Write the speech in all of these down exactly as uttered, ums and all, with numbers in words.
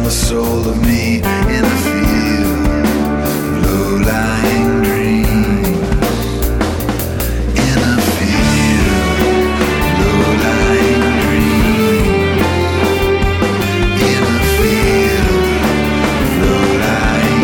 the soul of me in the field of low-lying dreams. In a field of low-lying dreams. In a field of low-lying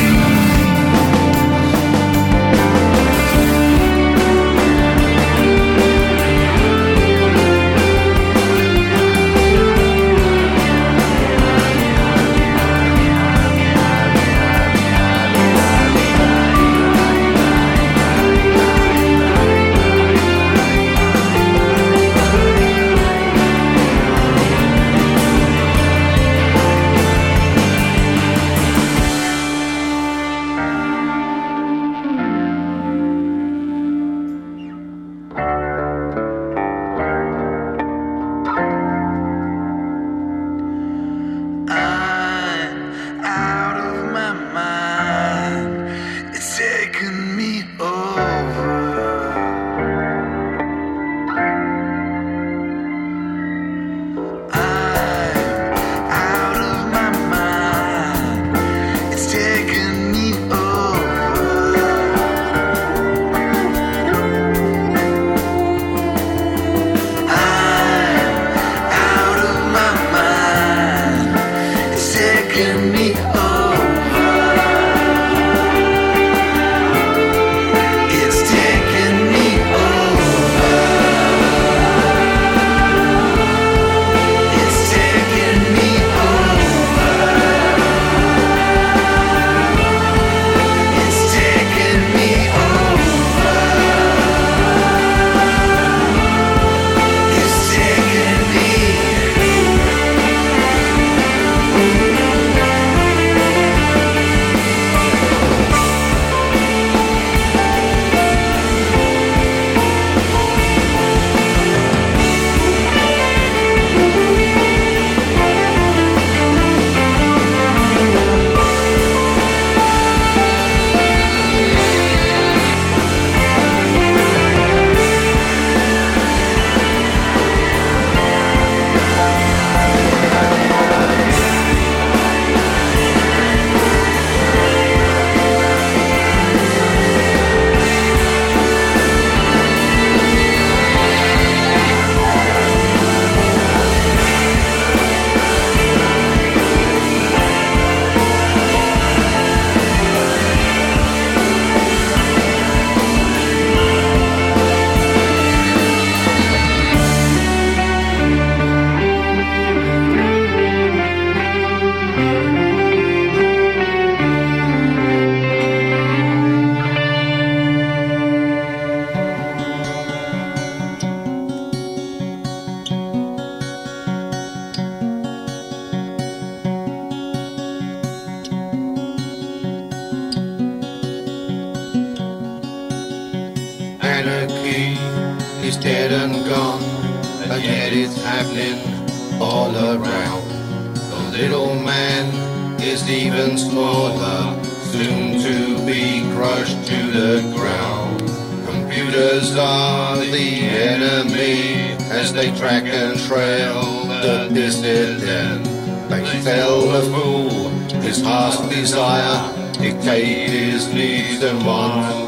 Anarchy is dead and gone, and yet it's happening all around. The little man is even smaller, soon to be crushed to the ground. Computers are the enemy as they track and trail the dissident. They tell the fool his heart's desire, dictate his needs and wants.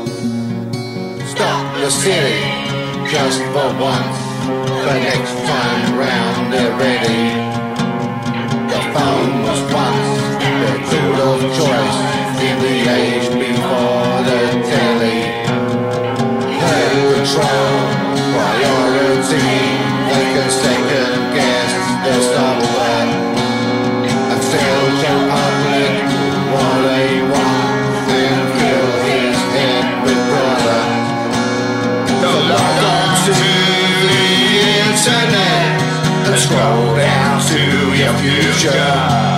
Stop the city just for once, the next time round they're ready. The phone was once the tool of choice in the age before the telly. They control priority, they can second guess the software and tell the public what they want and fill his head with product. Log on to the internet and scroll down to your future.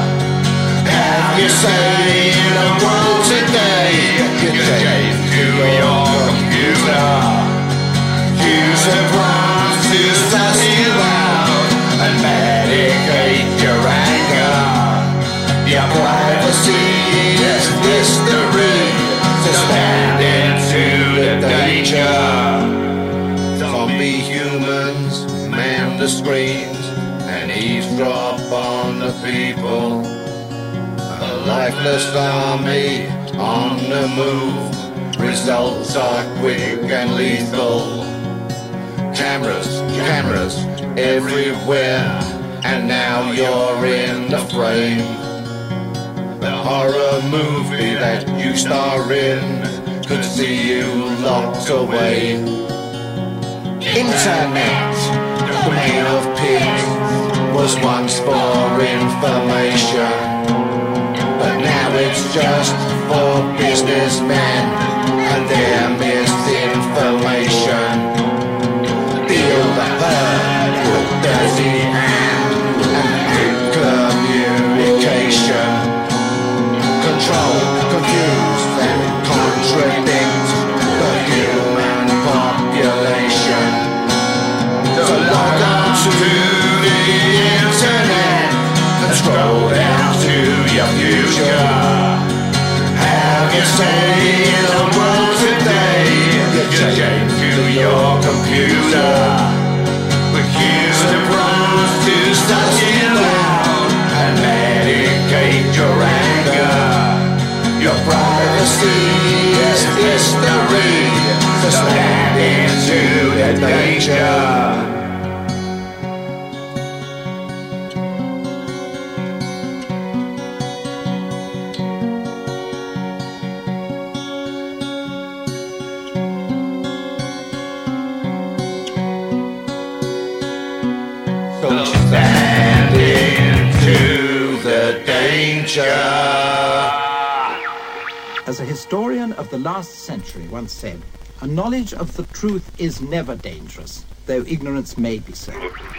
Have you seen the world today? You take to your computer. Use a prompt to suss you out and medicate your anger. Your privacy is mystery, so stand into the danger. Zombie humans man the screens and eavesdrop on the people. lifeless army on the move. Results are quick and lethal. Cameras, cameras everywhere, and now you're in the frame. The horror movie that you star in could see you locked away. Internet, domain of pigs, was once for information, but now it's just for businessmen and their misinformation. Feel the hurt with dirty hand and quick communication. Control, confuse and contradict the human population. So log on to the internet and scroll down to your future. Have your say in the world today. You change to your computer. Accuse the pros to study it loud and medicate your anger. Your privacy is history, so stand into the danger. So stand into the danger. As a historian of the last century once said, a knowledge of the truth is never dangerous, though ignorance may be so.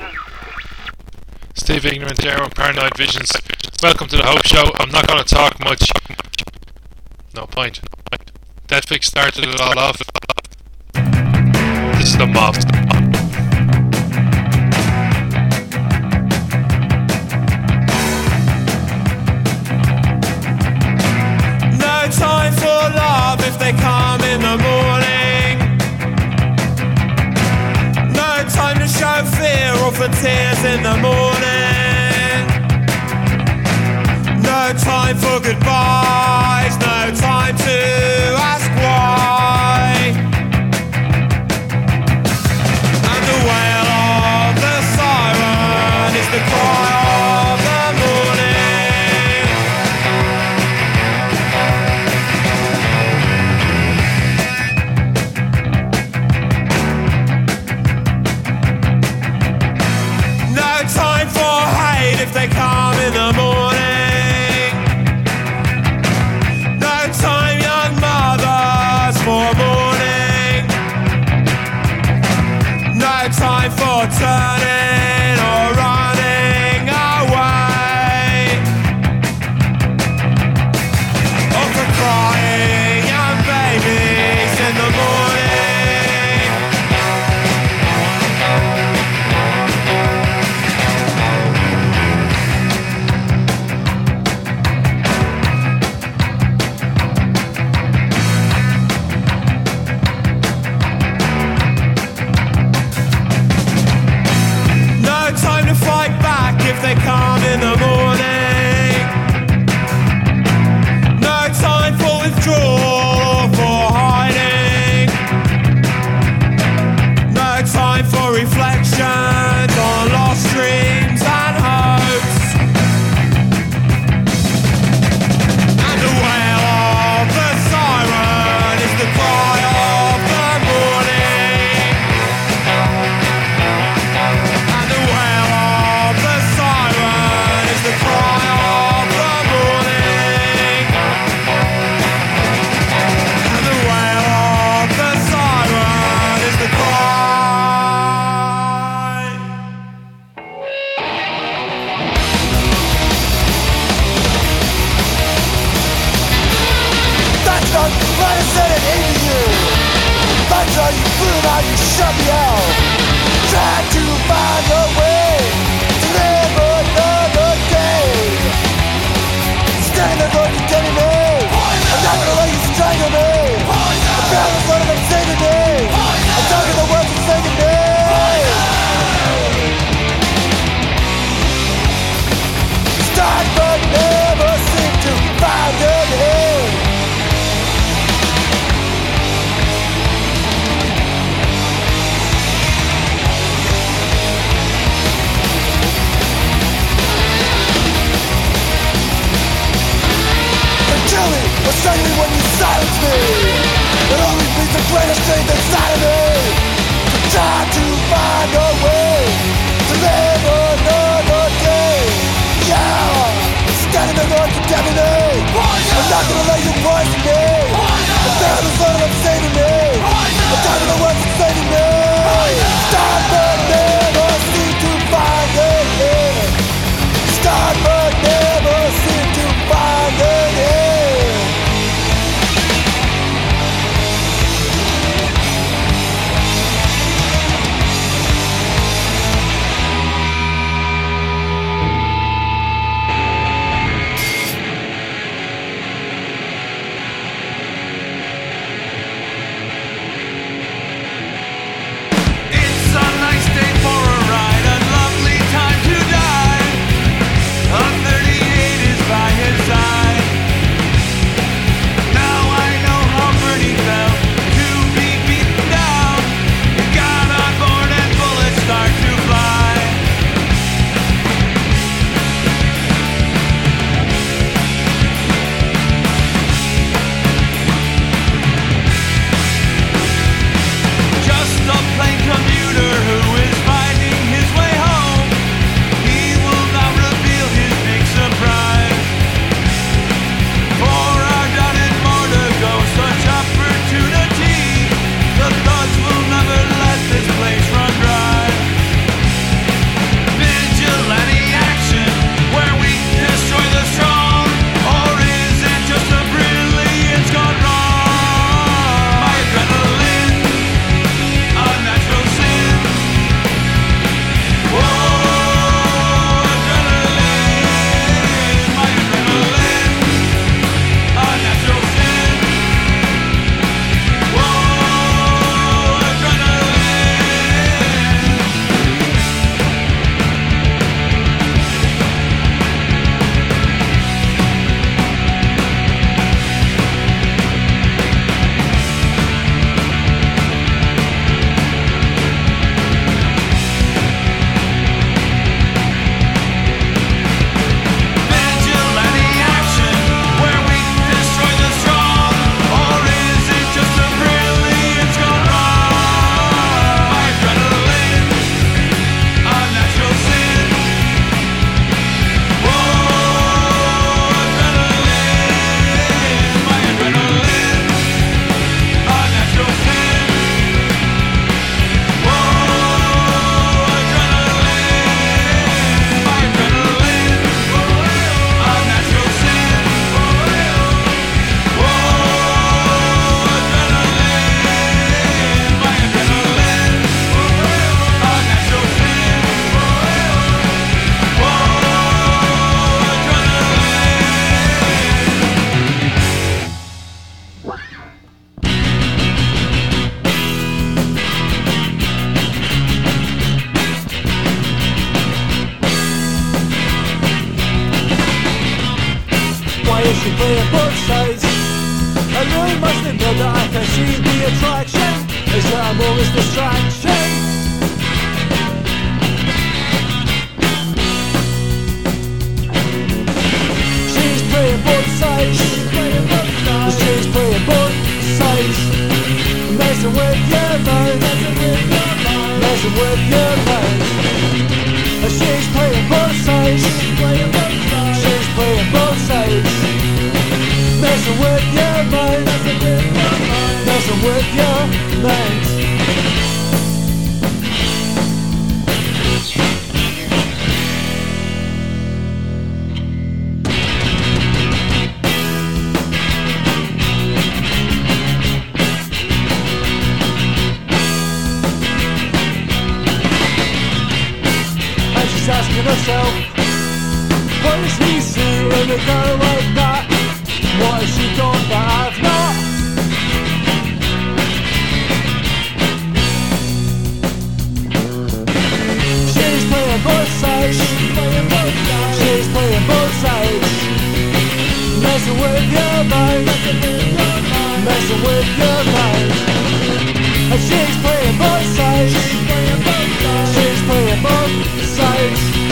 Steve Ignorant there on Paranoid Visions. Welcome to the Hope Show. I'm not going to talk much. No point. Deathfix started it all off. This is the mob. Time for love if they come in the morning. No time to show fear or for tears in the morning. No time for goodbyes, no time to ask why. And the wail of the siren is the cry of the morning. If they come in the morning, no time, young mothers, for mourning. No time for turning or running away, or for crying young babies in the morning. If they come in the morning, no time for withdrawal, for hiding, no time for reflections on lost dreams and hopes. And the wail of the siren is the cry of the morning. And the wail of the siren is the cry of the morning. And the wail of the siren is the cry. That's not what I said it into you. That's how you put it out, you shut me out. Try to find a way to live another day. Stand there going to tell me I'm not gonna let you strangle me. I'm proud of what I'm saying today. I'm talking the words you're saying to me. Start but never seem to shake me when you silence me. It only means the greater strength inside of me to try to find a way to live another day. Yeah, standing there going condemning me. I'm not gonna let you poison me. I'm tired of the I'm saving me. I'm tired of the words that's saving me. Stop but never seem to find it. Stop but never seem to find it.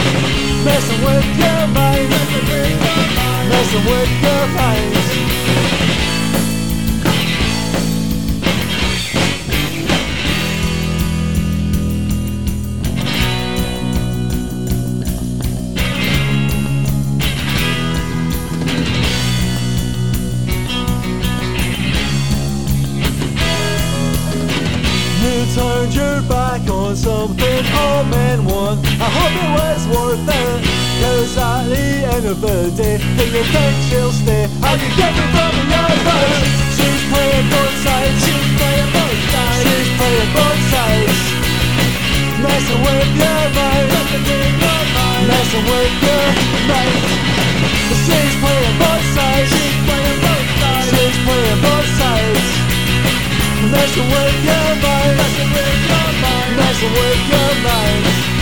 Messing with your mind, messing with your mind. Turned your back on something all men want. I hope it was worth it, cause at the end of the day, do you think she'll stay? How you get me from the other? She's playing both sides, she's playing both sides, she's playing both sides. Messing with your mind, messing with your mind. She's playing both sides, she's playing both sides, she's playing both sides. Messing with your mind, messing with your mind, messing with your mind.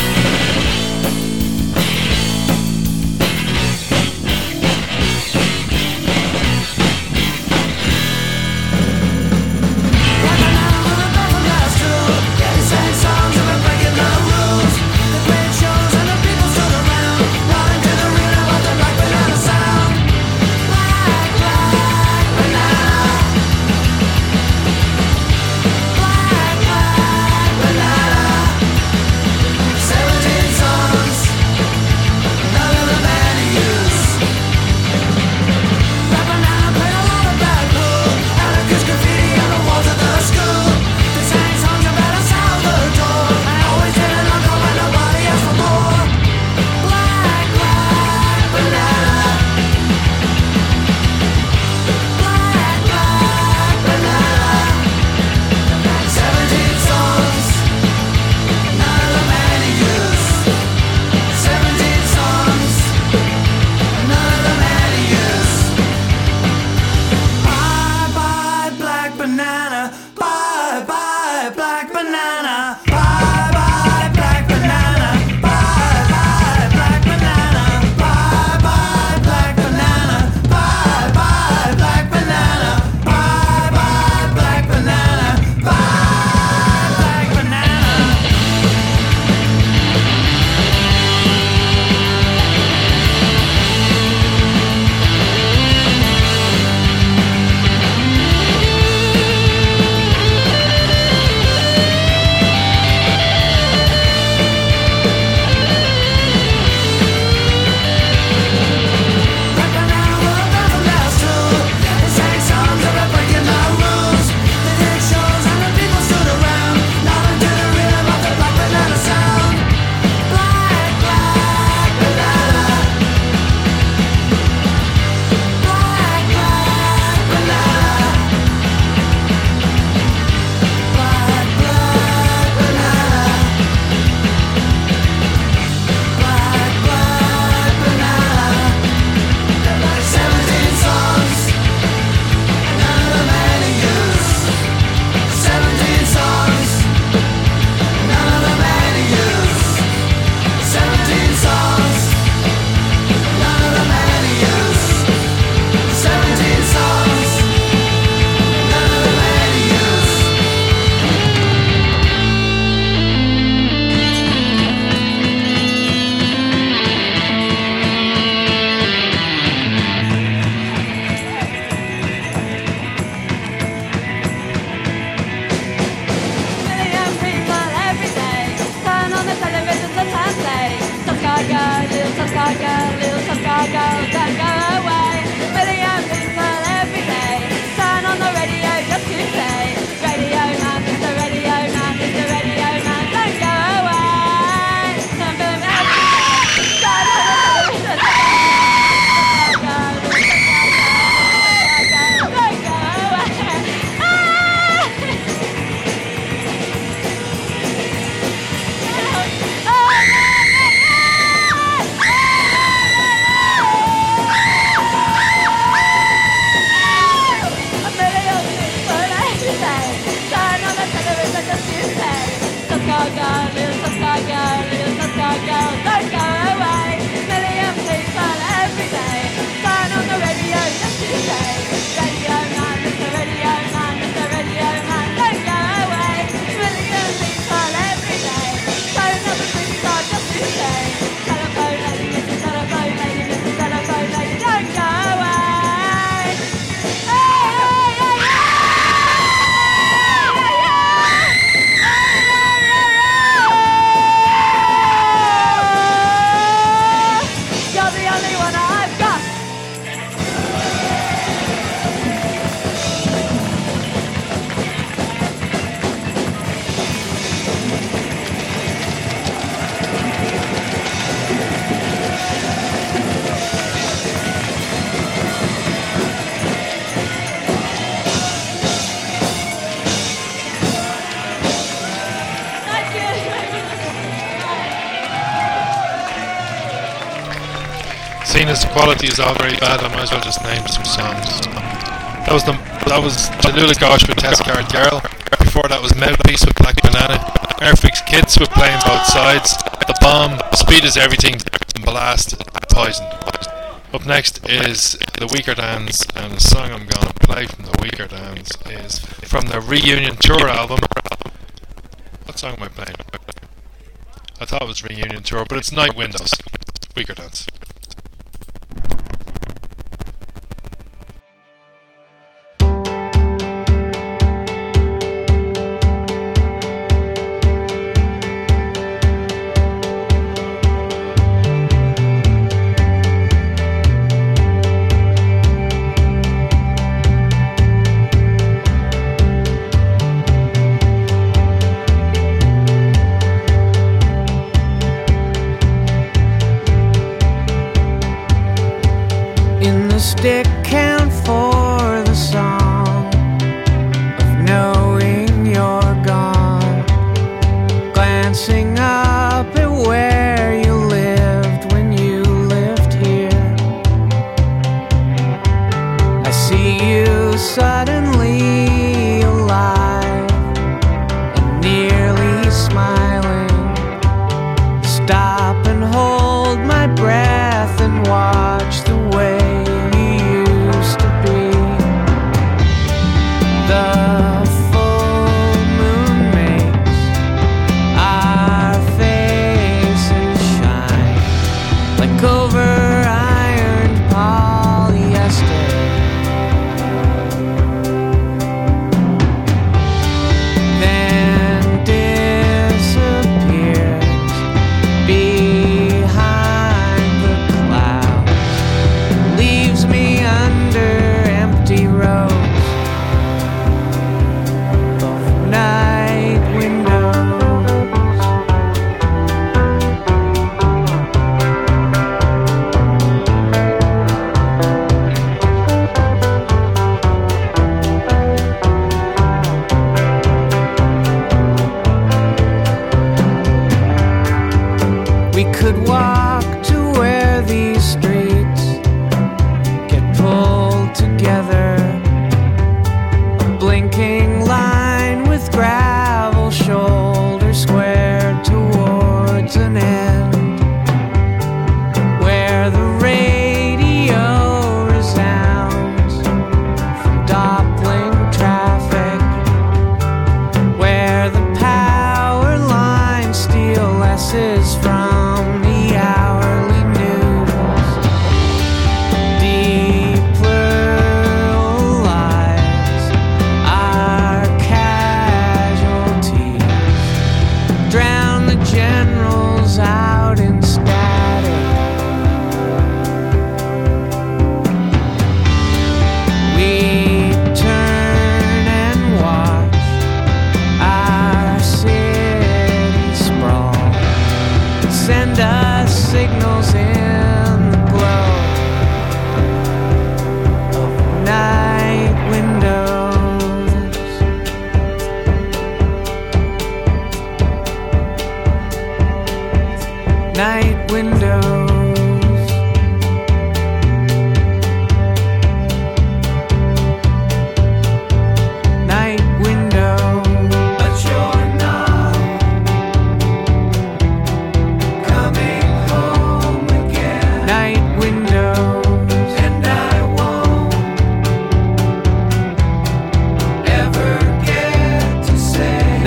Seeing as the quality is all very bad, I might as well just name some songs. That was the that was Jalula Gosh with Test Card Girl. Before that was Mouthpiece with Black Banana. Airfix Kids with Playing Both Sides. The Bomb, Speed Is Everything, and Blast, Poison. Up next is The Weaker Dans, and the song I'm going to play from The Weaker Dans is from the Reunion Tour album. What song am I playing? I thought it was Reunion Tour, but it's Night Windows. Weaker Dance. Stick count for the song of knowing you're gone, glancing up at where you lived when you lived here. I see you suddenly alive and nearly smiling. Stop and hold my breath and watch the way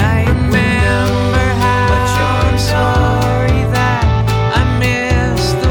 the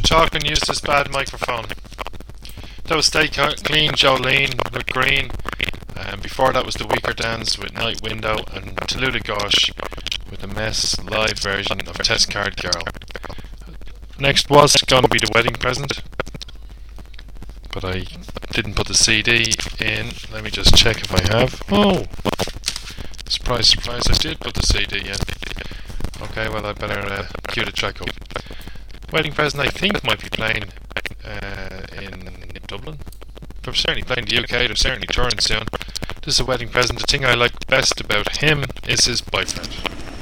chalk and use this bad microphone. That was Stay Clean, Jolene with Green. Um, before that was The Weaker Dance with Night Window, and Tallulah Gosh with the Mess live version of Test Card Girl. Next was going to be The Wedding Present, but I didn't put the C D in. Let me just check if I have. Oh! Surprise, surprise, I did put the C D in. Okay, well I better uh, cue the track up. Wedding Present I think might be playing uh, in Dublin. They're certainly playing in the U K, they're certainly touring soon. This is A Wedding Present. The thing I like best about him is his boyfriend.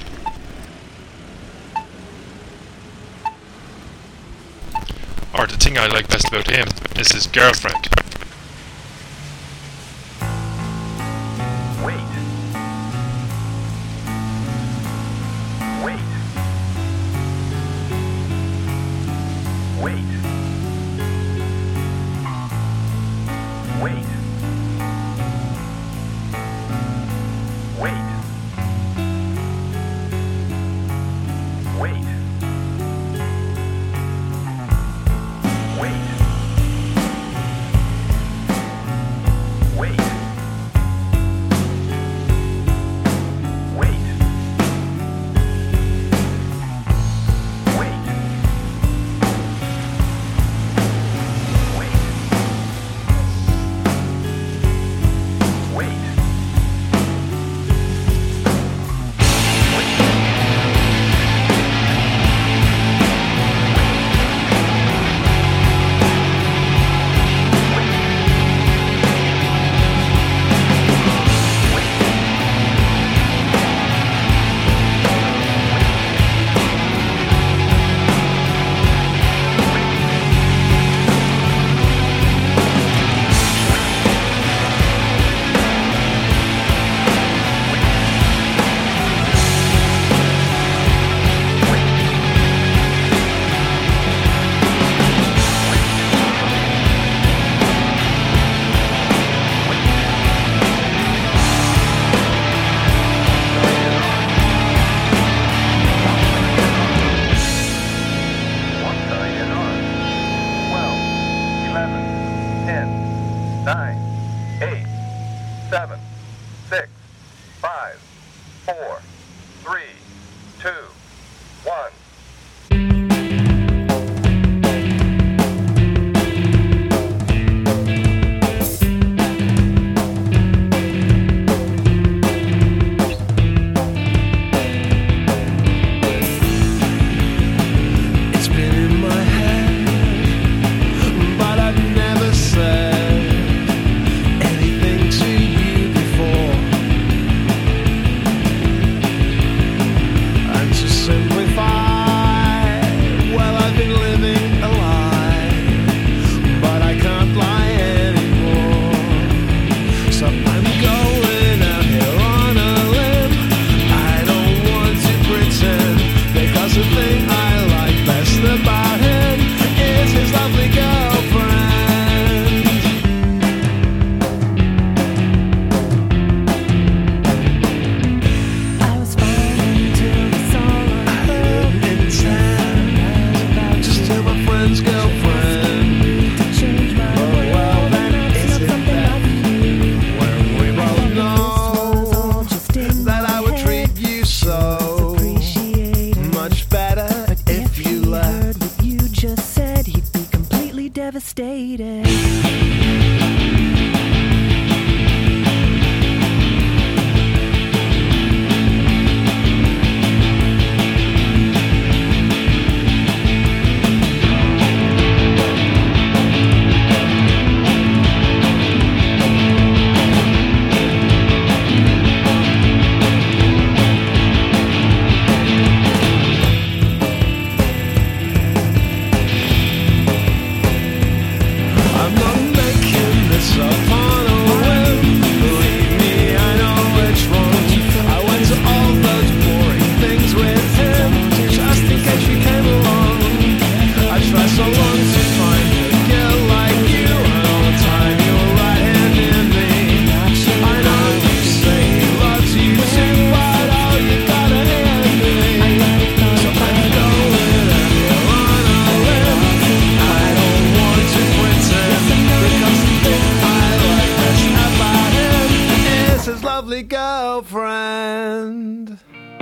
Or the thing I like best about him is his girlfriend. Wait. Wait. Wait. Wait. Wait. Wait. Wait. But I've never said anything to you before. lonely girlfriend.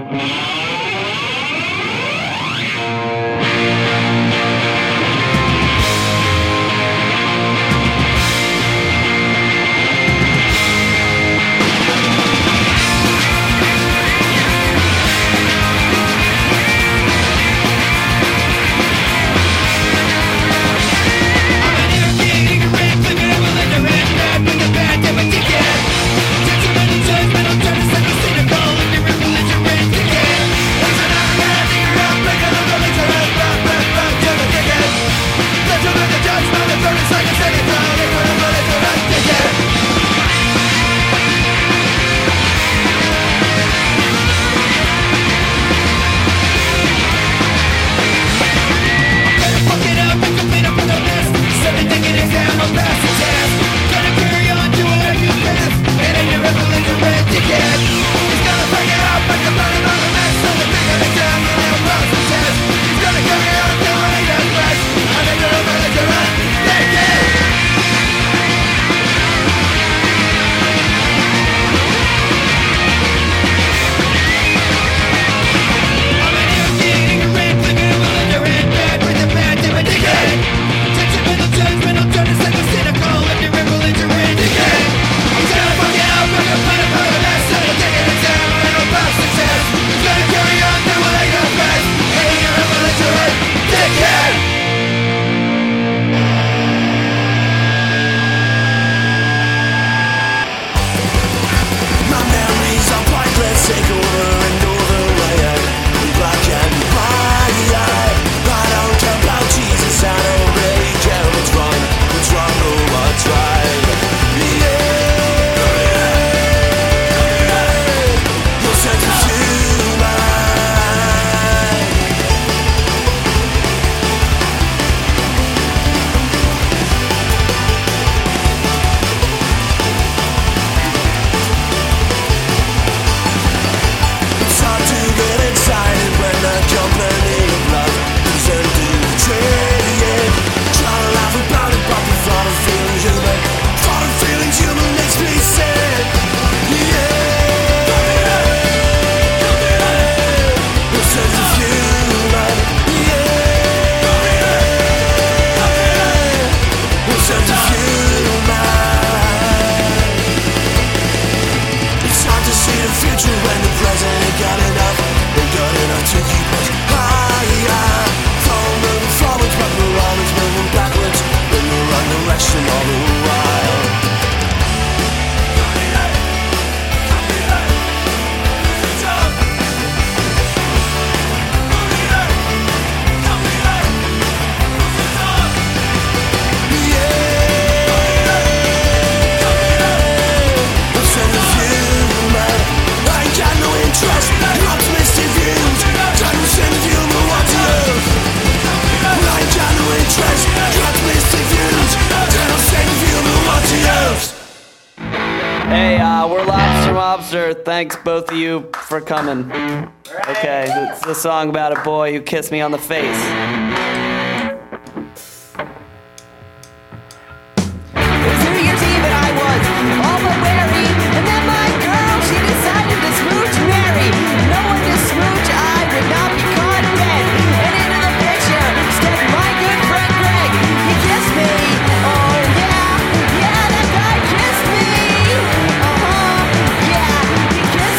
Thanks both of you for coming. Okay, it's a song about a boy who kissed me on the face.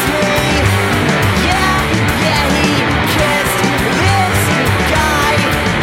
Yeah, he kissed this guy.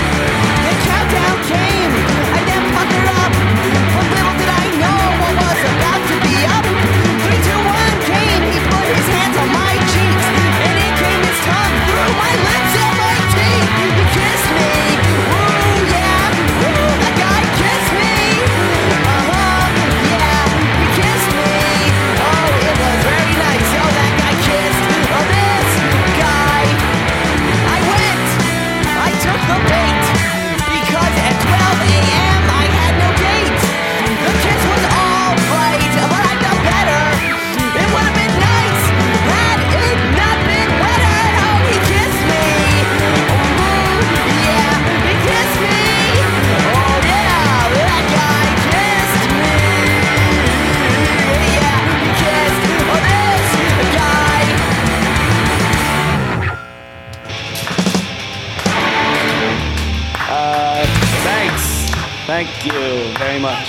Thank you very much.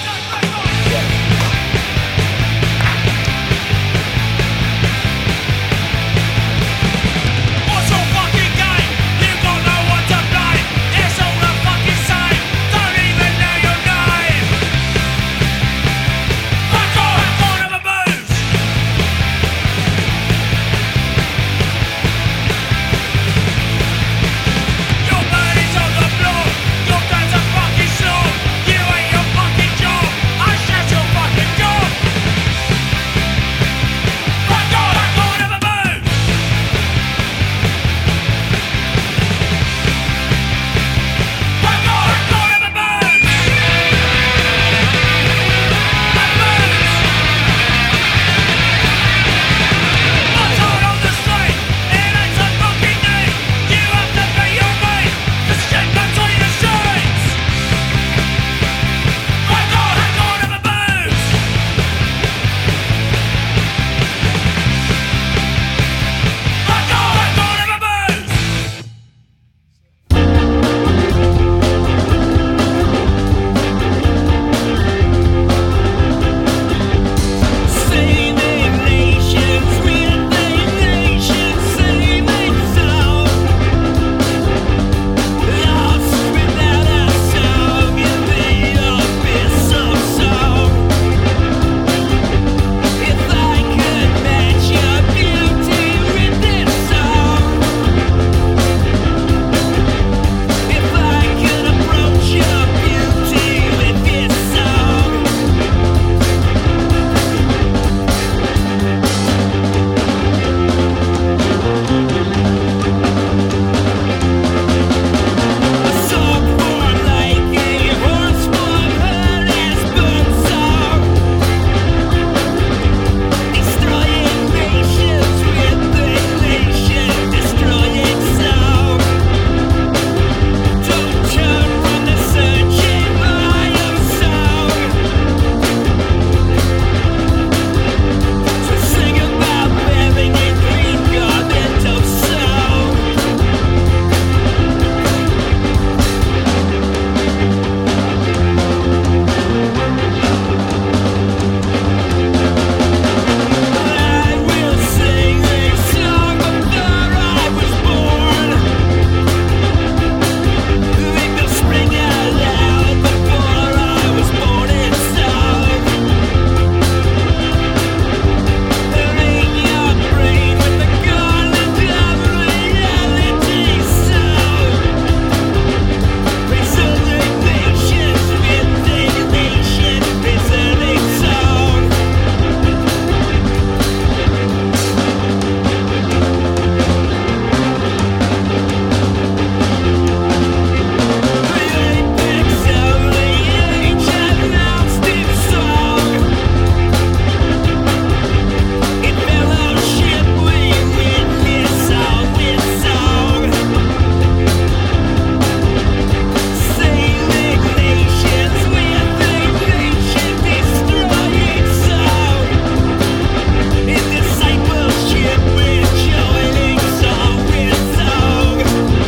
What's your fucking game? You got no one to blame. It's all the fucking same. Don't even know your name. Fuck off, I'm gonna have a booze. Your body's on the floor. Your dad's a fucking slob. You ain't your fucking job. I shut your fucking job. Fuck off, I'm gonna have a booze. Fuck off, I'm gonna have a booze. I'm told on the street, it ain't so fucking neat. You have to be your mate, the shit between the sheets. Fuck off, I'm gonna have a booze. Fuck off, I'm gonna have a booze. Saving nations with the nations, saving sound. Lost without a song in the abyss of song. If I could match your beauty with this song, if I could approach your beauty with this song. A song born like a horse born heard as bird song. Destroying nations with the nation destroying song. Don't turn from the searching eye of song. To sing about wearing a green garment of song. I will sing a song before I was born. Make the spring out loud before I was born in song. Ring your brain with the garland of reality song. Preserving nations with the nation preserving song. Discipleship with joining song with song.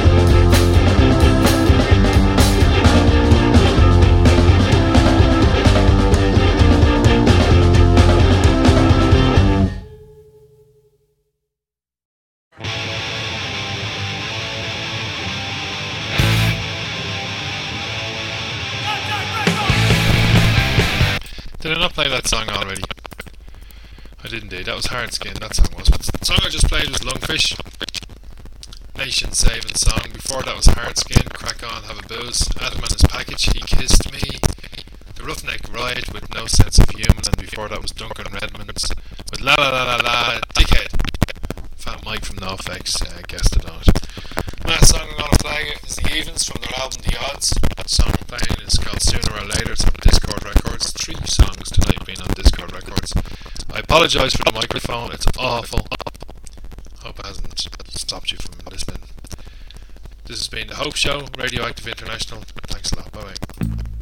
Did I not play that song already? I didn't do. That was Hard Skin, that song was. But the song I just played was Lungfish. Nation Saving Song. Before that was Hard Skin, Crack On, Have a Booze. Adam and His Package, He Kissed Me. The Roughneck Ride with No Sense of Human. And before that was Duncan Redmonds with La La La La La, Dickhead. Fat Mike from NoFX uh, guessed it on it. Last song I'm going to play is The Evens from their album The Odds. The song I'm playing is called Sooner or Later. It's on Discord Records. Three songs tonight being on Discord Records. I apologise for the microphone, it's awful. Hope it hasn't stopped you from listening. This has been The Hope Show, Radioactive International. Thanks a lot, bye bye.